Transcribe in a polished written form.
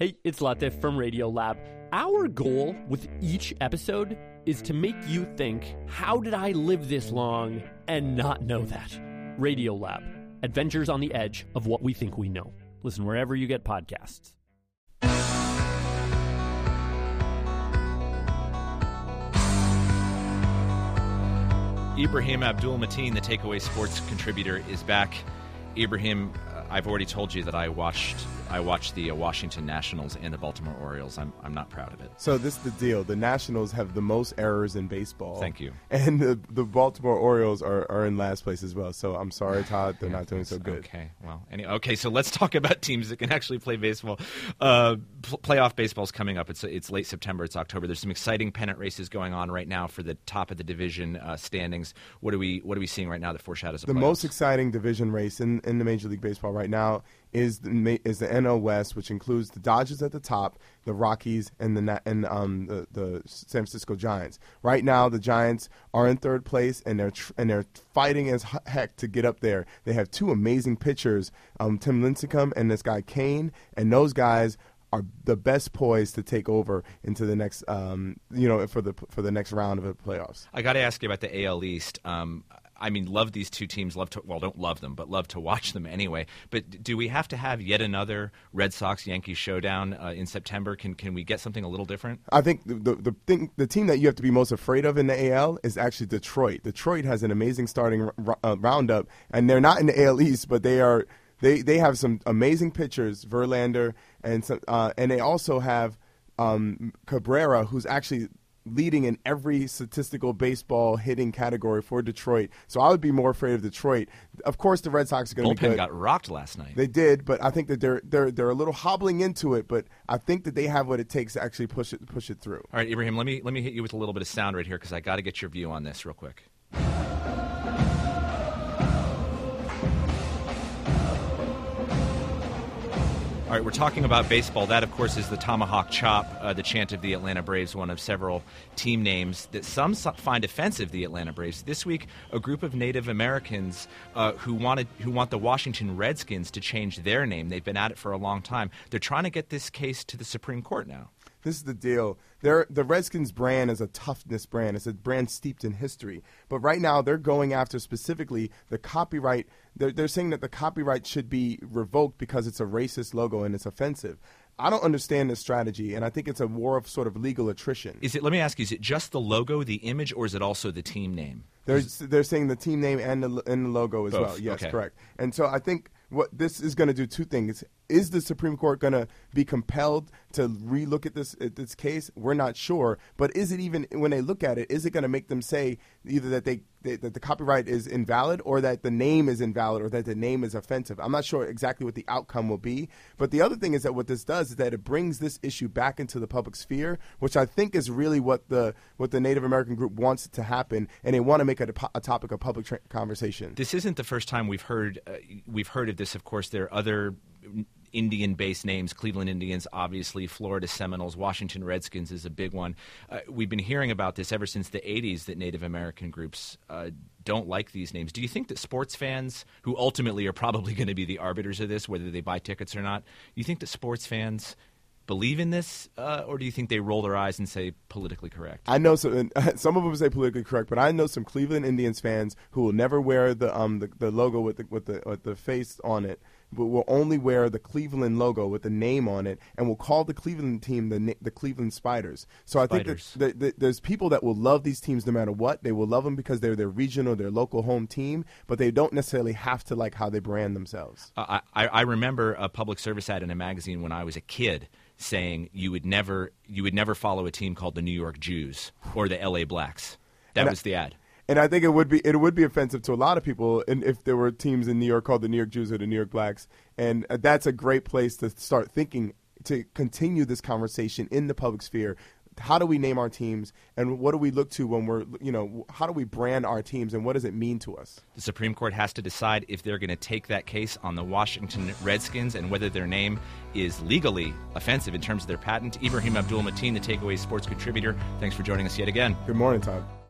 Hey, it's Latif from Radiolab. Our goal with each episode is to make you think, how did I live this long and not know that? Radiolab, adventures on the edge of what we think we know. Listen wherever you get podcasts. Ibrahim Abdul-Mateen, the Takeaway Sports contributor, is back. Ibrahim, I've already told you that I watched the Washington Nationals and the Baltimore Orioles. I'm not proud of it. So this is the deal. The Nationals have the most errors in baseball. Thank you. And the Baltimore Orioles are in last place as well. So I'm sorry, Todd. They're not doing so good. Okay. Well, okay. So let's talk about teams that can actually play baseball. Playoff baseball's coming up. It's late September. It's October. There's some exciting pennant races going on right now for the top of the division standings. What are we seeing right now that foreshadows the most exciting division race in the Major League Baseball right now is the NL West, which includes the Dodgers at the top, the Rockies, and the San Francisco Giants. Right now, the Giants are in third place, and they're fighting as heck to get up there. They have two amazing pitchers, Tim Lincecum and this guy Kane, and those guys are the best poised to take over into the next, for the next round of the playoffs. I got to ask you about the AL East. Love these two teams. Don't love them, but love to watch them anyway. But do we have to have yet another Red Sox-Yankees showdown in September? Can we get something a little different? I think the team that you have to be most afraid of in the AL is actually Detroit. Detroit has an amazing starting roundup, and they're not in the AL East, but they are. They have some amazing pitchers, Verlander, and they also have Cabrera, who's actually leading in every statistical baseball hitting category for Detroit. So I would be more afraid of Detroit. Of course, the Red Sox are going to be good. Bullpen got rocked last night. They did, but I think that they're a little hobbling into it. But I think that they have what it takes to actually push it through. All right, Ibrahim, let me hit you with a little bit of sound right here because I got to get your view on this real quick. All right, we're talking about baseball. That, of course, is the Tomahawk Chop, the chant of the Atlanta Braves, one of several team names that some find offensive, the Atlanta Braves. This week, a group of Native Americans who want the Washington Redskins to change their name. They've been at it for a long time. They're trying to get this case to the Supreme Court now. This is the deal. The Redskins brand is a toughness brand. It's a brand steeped in history. But right now they're going after specifically the copyright. They're saying that the copyright should be revoked because it's a racist logo and it's offensive. I don't understand this strategy, and I think it's a war of sort of legal attrition. Let me ask you, is it just the logo, the image, or is it also the team name? They're saying the team name and the logo as both. Well. Yes, okay. Correct. And so I think what this is going to do two things. Is the Supreme Court going to be compelled to relook at this case? We're not sure. But is it even, when they look at it, is it going to make them say either that that the copyright is invalid or that the name is invalid or that the name is offensive? I'm not sure exactly what the outcome will be. But the other thing is that what this does is that it brings this issue back into the public sphere, which I think is really what the Native American group wants to happen, and they want to make it a topic of public conversation. This isn't the first time we've heard of this. Of course, there are other Indian-based names, Cleveland Indians, obviously, Florida Seminoles, Washington Redskins is a big one. We've been hearing about this ever since the 80s that Native American groups don't like these names. Do you think that sports fans, who ultimately are probably going to be the arbiters of this, whether they buy tickets or not, you think that sports fans believe in this, or do you think they roll their eyes and say politically correct? I know some of them say politically correct, but I know some Cleveland Indians fans who will never wear the logo with the face on it, but will only wear the Cleveland logo with the name on it, and will call the Cleveland team the Cleveland Spiders. So I think that there's people that will love these teams no matter what. They will love them because they're their regional, their local home team, but they don't necessarily have to like how they brand themselves. I remember a public service ad in a magazine when I was a kid saying you would never follow a team called the New York Jews or the LA Blacks. That was the ad. And I think it would be offensive to a lot of people if there were teams in New York called the New York Jews or the New York Blacks. And that's a great place to start thinking, to continue this conversation in the public sphere. How do we name our teams, and what do we look to when we're, how do we brand our teams, and what does it mean to us? The Supreme Court has to decide if they're going to take that case on the Washington Redskins and whether their name is legally offensive in terms of their patent. Ibrahim Abdul-Mateen, the Takeaway Sports contributor, thanks for joining us yet again. Good morning, Todd.